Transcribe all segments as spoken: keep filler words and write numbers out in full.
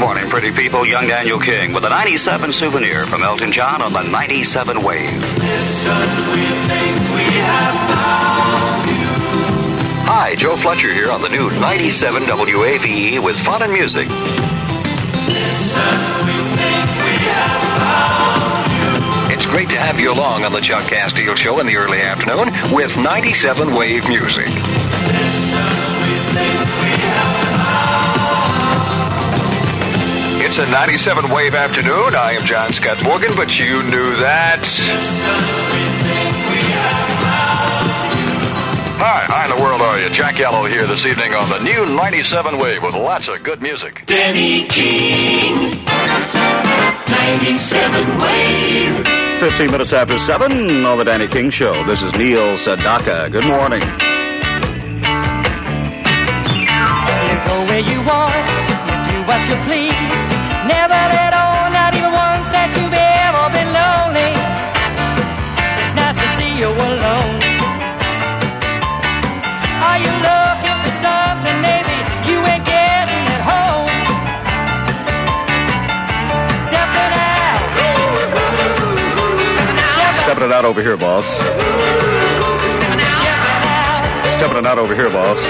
morning, pretty people. Young Daniel King with a ninety-seven souvenir from Elton John on the ninety-seven Wave. Listen, we think we have found you. Hi, Joe Fletcher here on the new ninety-seven W A V E with fun and music. Listen, we think we have found you. It's great to have you along on the Chuck Castile Show in the early afternoon with ninety-seven Wave music. Listen, we think we have found you. It's a ninety-seven Wave afternoon. I am John Scott Morgan, but you knew that. Listen, we think we have found you. Hi, how in the world are you? Jack Yellow here this evening on the new ninety-seven Wave with lots of good music. Danny King, ninety-seven Wave. fifteen minutes after seven on the Danny King Show. This is Neil Sedaka. Good morning. You go where you want, you do what you please. Never let on, not even once, that you've ever been lonely. It's nice to see you alone. Are you looking for something maybe you ain't getting at home? Stepping out. Stepping out. Stepping it out over here, boss. Stepping out. Stepping it out over here, boss.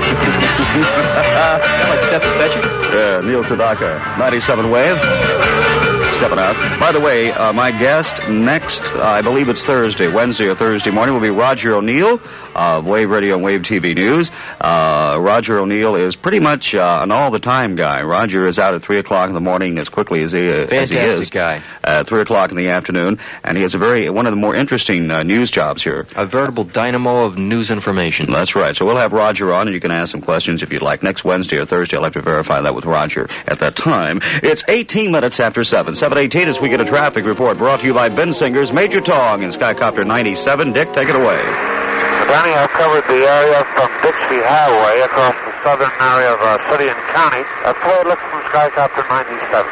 Like Stephen Fetcher? Yeah, Neil Sedaka, ninety-seven Wave. Stepping out. By the way, uh, my guest next, uh, I believe it's Thursday, Wednesday or Thursday morning, will be Roger O'Neill of Wave Radio and Wave T V News. Uh, Roger O'Neill is pretty much uh, an all-the-time guy. Roger is out at three o'clock in the morning as quickly as he, uh, as he is. Fantastic guy. At three o'clock in the afternoon, and he has a very one of the more interesting uh, news jobs here. A veritable dynamo of news information. That's right. So we'll have Roger on, and you can ask some questions if you'd like. Next Wednesday or Thursday, I'll have to verify that with Roger at that time. It's eighteen minutes after seven. seven eighteen as we get a traffic report brought to you by Ben Singer's Major Tong in Skycopter ninety-seven. Dick, take it away. Danny, I've covered the area from Dixie Highway across the southern area of our city and county. That's the way it looks from Skycopter ninety-seven.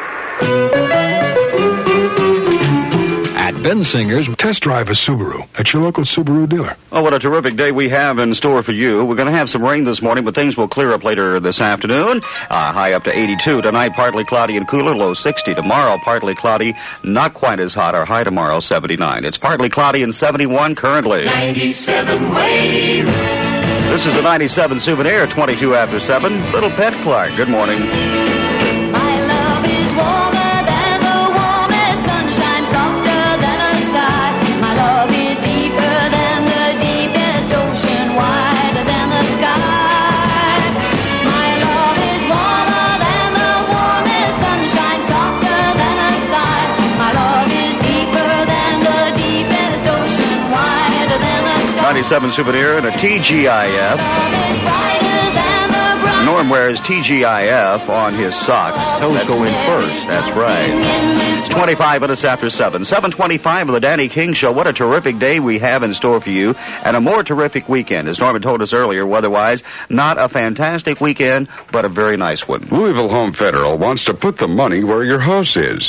At Ben Singer's, test drive a Subaru at your local Subaru dealer. Oh, what a terrific day we have in store for you. We're going to have some rain this morning, but things will clear up later this afternoon. Uh, high up to eighty-two. Tonight, partly cloudy and cooler, low sixty. Tomorrow, partly cloudy, not quite as hot. Our high tomorrow, seventy-nine. It's partly cloudy and seventy-one currently. ninety-seven Wave. This is the ninety-seven Souvenir, twenty-two after seven. Little Pet Clark, good morning. My love is warmer than the warmest sunshine, softer than a sigh. My love is deeper than the deepest ocean, wider than the sky. My love is warmer than the warmest sunshine, softer than a sigh. My love is deeper than the deepest ocean, wider than the sky. ninety-seven Souvenir and a T G I F. Love is brighter than the bright. Norm wears T G I F on his socks. Toes go in first. That's right. It's twenty-five minutes after seven. seven twenty-five of the Danny King Show. What a terrific day we have in store for you, and a more terrific weekend. As Norman told us earlier, weather-wise, not a fantastic weekend, but a very nice one. Louisville Home Federal wants to put the money where your house is.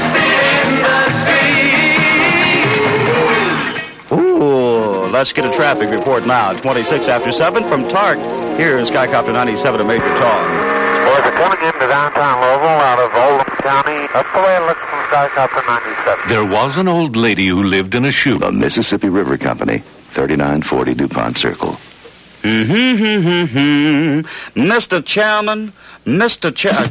Ooh, let's get a traffic report now. twenty-six after seven from Tark. Here is Skycopter ninety-seven at Major Tong. Boys are coming into downtown Louisville out of Oldham County. That's the way it looks from Skycopter ninety-seven. There was an old lady who lived in a shoe. The Mississippi River Company, thirty-nine forty DuPont Circle. Mm-hmm, Mister Chairman, Mister Chair...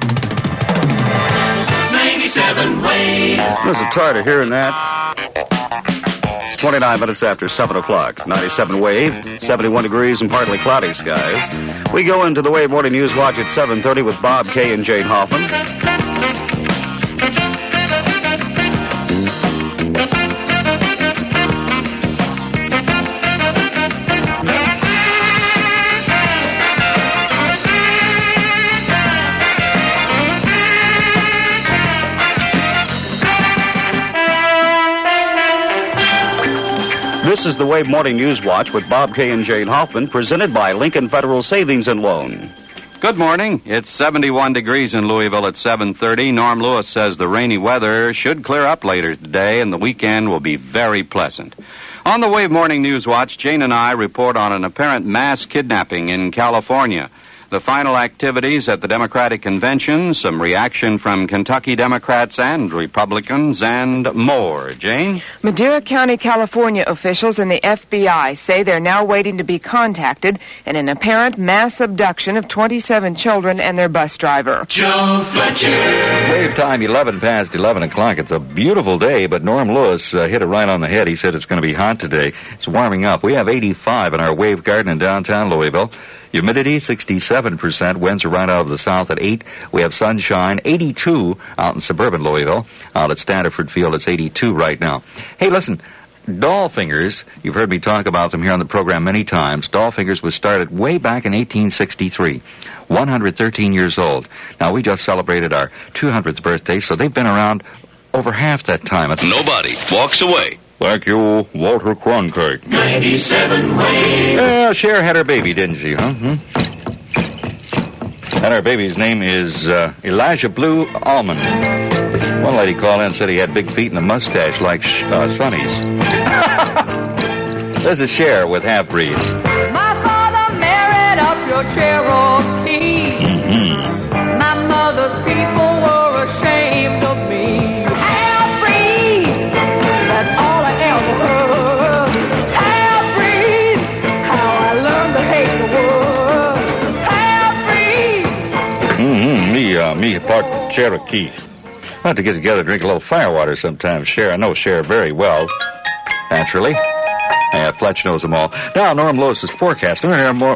ninety-seven Wave. I'm so tired of hearing that. It's twenty-nine minutes after seven o'clock. ninety-seven Wave, seventy-one degrees and partly cloudy skies. We go into the Wave Morning News Watch at seven thirty with Bob Kay and Jane Hoffman. This is the Wave Morning News Watch with Bob Kay and Jane Hoffman, presented by Lincoln Federal Savings and Loan. Good morning. It's seventy-one degrees in Louisville at seven thirty. Norm Lewis says the rainy weather should clear up later today, and the weekend will be very pleasant. On the Wave Morning News Watch, Jane and I report on an apparent mass kidnapping in California. The final activities at the Democratic Convention, some reaction from Kentucky Democrats and Republicans, and more. Jane? Madera County, California officials and the F B I say they're now waiting to be contacted in an apparent mass abduction of twenty-seven children and their bus driver. Joe Fletcher. Wave time, eleven past eleven o'clock. It's a beautiful day, but Norm Lewis uh, hit it right on the head. He said it's going to be hot today. It's warming up. We have eighty-five in our Wave Garden in downtown Louisville. Humidity, sixty-seven percent. Winds are right out of the south at eight. We have sunshine, eighty-two out in suburban Louisville. Out at Standiford Field, it's eighty-two right now. Hey, listen, doll fingers, you've heard me talk about them here on the program many times. Doll fingers was started way back in eighteen sixty-three. one hundred thirteen years old. Now, we just celebrated our two hundredth birthday, so they've been around over half that time. It's Nobody walks away. Thank you, Walter Cronkite. ninety-seven Wave. Yeah, Cher had her baby, didn't she, huh? Hmm? And her baby's name is uh, Elijah Blue Almond. One lady called in and said he had big feet and a mustache like uh, Sonny's. This is Cher with Half Breed. My father married up your Cherokee. Mm-hmm. My mother's people were ashamed of me. Half-breed, that's all I ever heard. Half-breed, how I learned to hate the world. Half-breed. Mm-hmm. Me, uh, me part Cherokee. I'll have to get together and drink a little firewater sometime, Cher. I know Cher very well, naturally. Yeah, Fletch knows them all. Now, Norm Lewis's forecast. I've never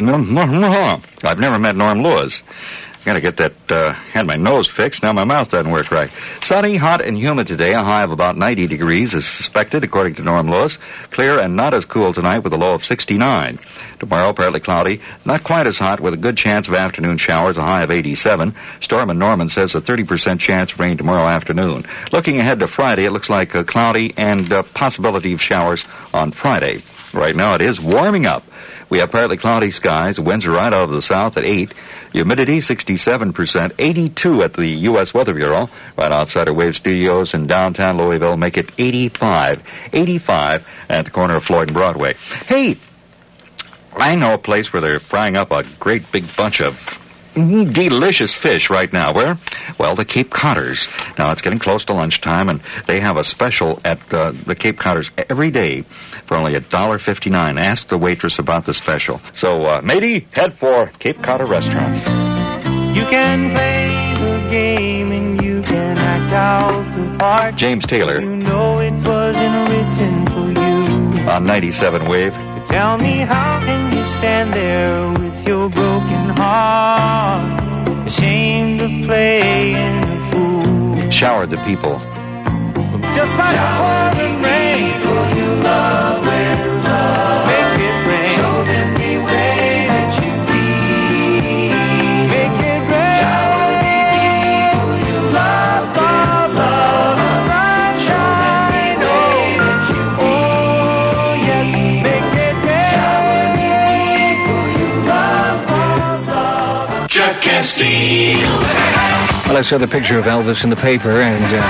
met Norm Lewis. Got to get that, uh, had my nose fixed. Now my mouth doesn't work right. Sunny, hot, and humid today. A high of about ninety degrees is suspected, according to Norm Lewis. Clear and not as cool tonight with a low of sixty-nine. Tomorrow, partly cloudy. Not quite as hot with a good chance of afternoon showers, a high of eighty-seven. Storm Norman says a thirty percent chance of rain tomorrow afternoon. Looking ahead to Friday, it looks like a cloudy and a possibility of showers on Friday. Right now, it is warming up. We have partly cloudy skies. The winds are right out of the south at eight. Humidity, sixty-seven percent. eighty-two at the U S Weather Bureau. Right outside our Wave Studios in downtown Louisville. Make it eighty-five. eighty-five at the corner of Floyd and Broadway. Hey, I know a place where they're frying up a great big bunch of delicious fish right now. Where? Well, the Cape Codders. Now, it's getting close to lunchtime, and they have a special at uh, the Cape Codders every day for only one dollar fifty-nine. Ask the waitress about the special. So, uh, matey, head for Cape Codder restaurants. You can play the game and you can act out the part. James Taylor. You know it wasn't written for you. On ninety-seven Wave. Tell me, how can you stand there with your broken heart, ashamed of playing the fool? Showered the people. Just like pouring rain, people you love will love. Make it rain. Show them the way that you feel. Make it rain. Shower the people you love will love. The sunshine, oh, oh, yes, make it rain. Shower the people you love will love. Chuck and Steve. Well, I saw the picture of Elvis in the paper, and uh,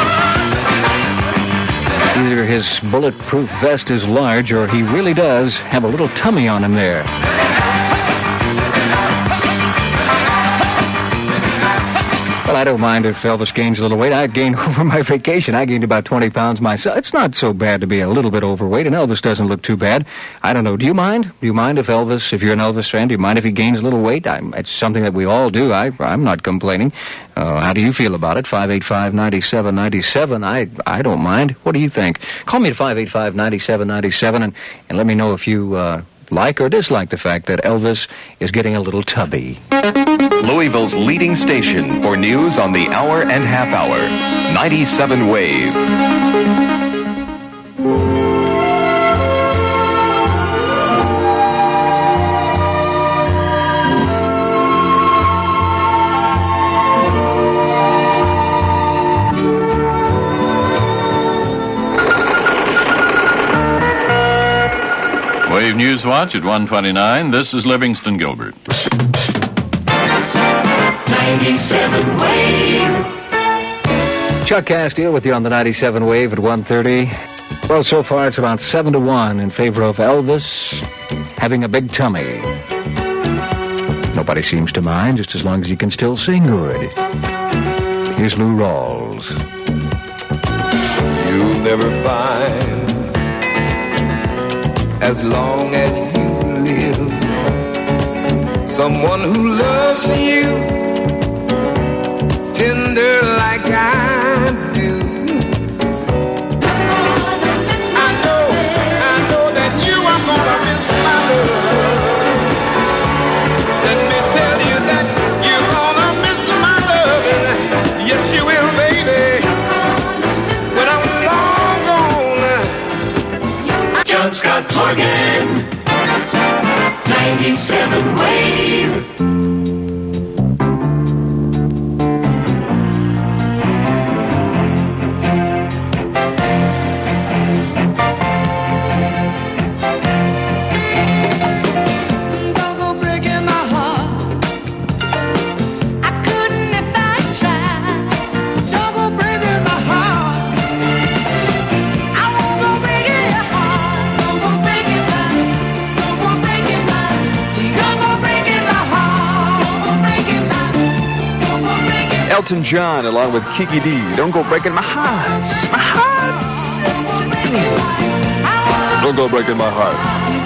either his bulletproof vest is large or he really does have a little tummy on him there. Well, I don't mind if Elvis gains a little weight. I gained over my vacation. I gained about twenty pounds myself. It's not so bad to be a little bit overweight, and Elvis doesn't look too bad. I don't know. Do you mind? Do you mind if Elvis, if you're an Elvis fan, do you mind if he gains a little weight? I'm, it's something that we all do. I, I'm not complaining. Uh, how do you feel about it? five eight five, nine seven nine seven. I, I don't mind. What do you think? Call me at five eight five, nine seven nine seven and, and let me know if you uh, like or dislike the fact that Elvis is getting a little tubby. Louisville's leading station for news on the hour and half hour. ninety-seven Wave. Wave News Watch at one twenty-nine. This is Livingston Gilbert. ninety-seven Wave. Chuck Castile with you on the ninety-seven Wave at one thirty. Well, so far it's about seven to one in favor of Elvis having a big tummy. No Nobody seems to mind, just as long as you can still sing good. Here's Lou Rawls. You'll never find, as long as you live, someone who loves you tender like I do. I know, I know that you are gonna miss my love. Let me tell you that you're gonna miss my love. Yes, you will, baby. When I'm long gone. John Scott Morgan, ninety-seven Wave. Elton John along with Kiki D. Don't go breaking my heart. My heart. Don't go breaking my heart.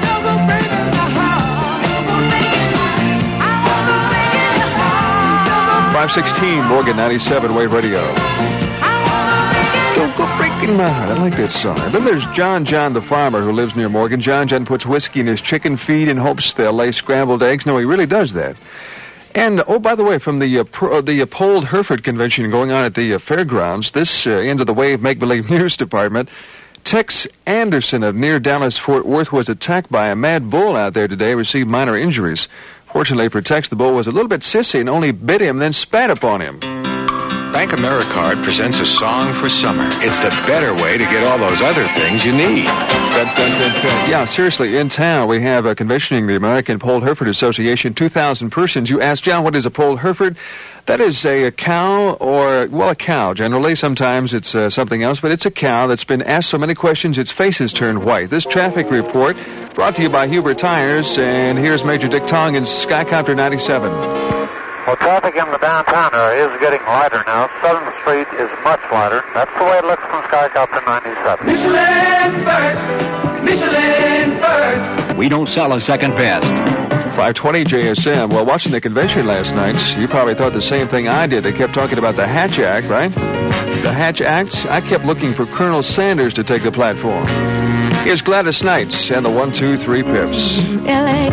five sixteen Morgan ninety-seven Wave Radio. Don't go breaking my heart. I like that song. Then there's John John the farmer who lives near Morgan. John John puts whiskey in his chicken feed in hopes they'll lay scrambled eggs. No, he really does that. And, oh, by the way, from the uh, pro, the uh, Polled Hereford convention going on at the uh, fairgrounds, this uh, end of the Wave Make-Believe News Department, Tex Anderson of near Dallas-Fort Worth was attacked by a mad bull out there today, received minor injuries. Fortunately for Tex, the bull was a little bit sissy and only bit him, then spat upon him. Bank AmeriCard presents a song for summer. It's the better way to get all those other things you need. Dun, dun, dun, dun. Yeah, seriously, in town we have uh, conventioning the American Polled Hereford Association, two thousand persons. You ask, John, what is a Polled Hereford? That is a, a cow or, well, a cow generally. Sometimes it's uh, something else, but it's a cow that's been asked so many questions its face has turned white. This traffic report brought to you by Huber Tires, and here's Major Dick Tong in Skycopter ninety-seven. Well, traffic in the downtown area is getting lighter now. seventh Street is much lighter. That's the way it looks from Skycopter ninety-seven. Michelin first, Michelin first. We don't sell a second best. five twenty J S M. Well, watching the convention last night, you probably thought the same thing I did. They kept talking about the Hatch Act, right? The Hatch Act. I kept looking for Colonel Sanders to take the platform. Here's Gladys Knight and the one, two, three Pips. L A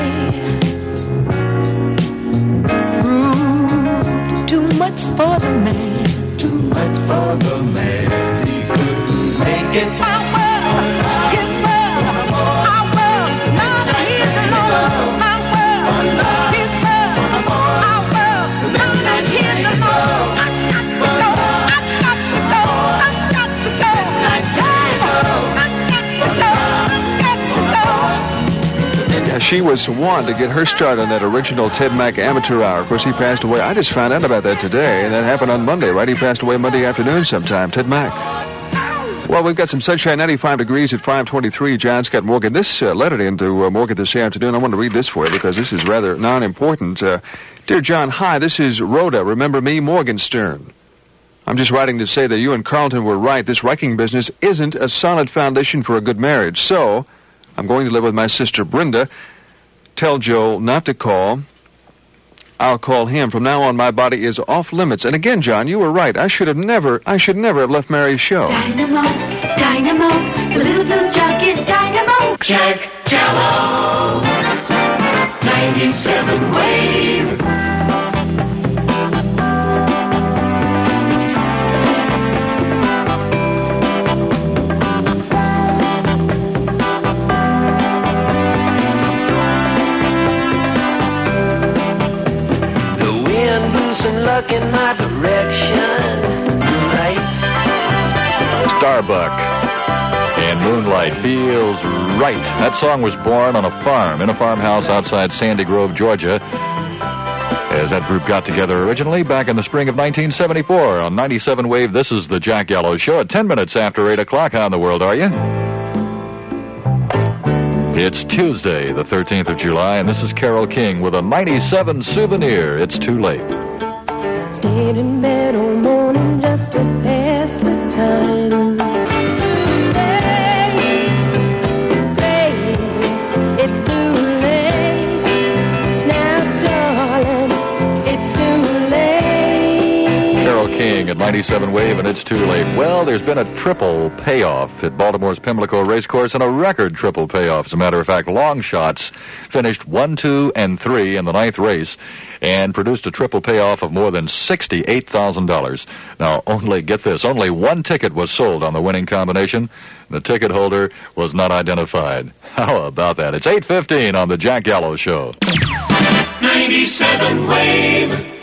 Too much for the man. Too much for the man. He couldn't make it. My world, his world, our world. None of his alone. My world, his world, our world. None of his alone. I got to go. I got to go. I got to go. I got to go. I got to go. Yeah, she was one to get her start on that original Ted Mack Amateur Hour. Of course, he passed away. I just found out about that today, and that happened on Monday, right? He passed away Monday afternoon sometime, Ted Mack. Well, we've got some sunshine, ninety-five degrees at five twenty-three. John Scott Morgan. This uh, letter into uh, Morgan this afternoon. I want to read this for you because this is rather non-important. Uh, Dear John, hi, this is Rhoda. Remember me, Morgenstern. I'm just writing to say that you and Carlton were right. This wrecking business isn't a solid foundation for a good marriage. So, I'm going to live with my sister Brenda. Tell Joel not to call. I'll call him. From now on, my body is off limits. And again, John, you were right. I should have never, I should never have left Mary's show. Dynamo, dynamo, the little blue jug is dynamo. Jack Jello, ninety-seven Wave. Luck in my direction, right? Starbuck and Moonlight feels right. That song was born on a farm, in a farmhouse outside Sandy Grove, Georgia, as that group got together originally back in the spring of nineteen seventy-four. On ninety-seven Wave, this is the Jack Yellow Show at ten minutes after eight o'clock. How in the world are you? It's Tuesday, the thirteenth of July, and this is Carole King with a ninety-seven souvenir. It's too late. Stayed in bed all morning just to pass the time. It's too late now, darling. It's too late. Carole King at ninety-seven Wave, and it's too late. Well, there's been a triple payoff at Baltimore's Pimlico Racecourse, and a record triple payoff. As a matter of fact, Long Shots finished one, two, and three in the ninth race, and produced a triple payoff of more than sixty-eight thousand dollars. Now, only, get this, only one ticket was sold on the winning combination. The ticket holder was not identified. How about that? It's eight fifteen on the Jack Gallo Show. ninety-seven Wave.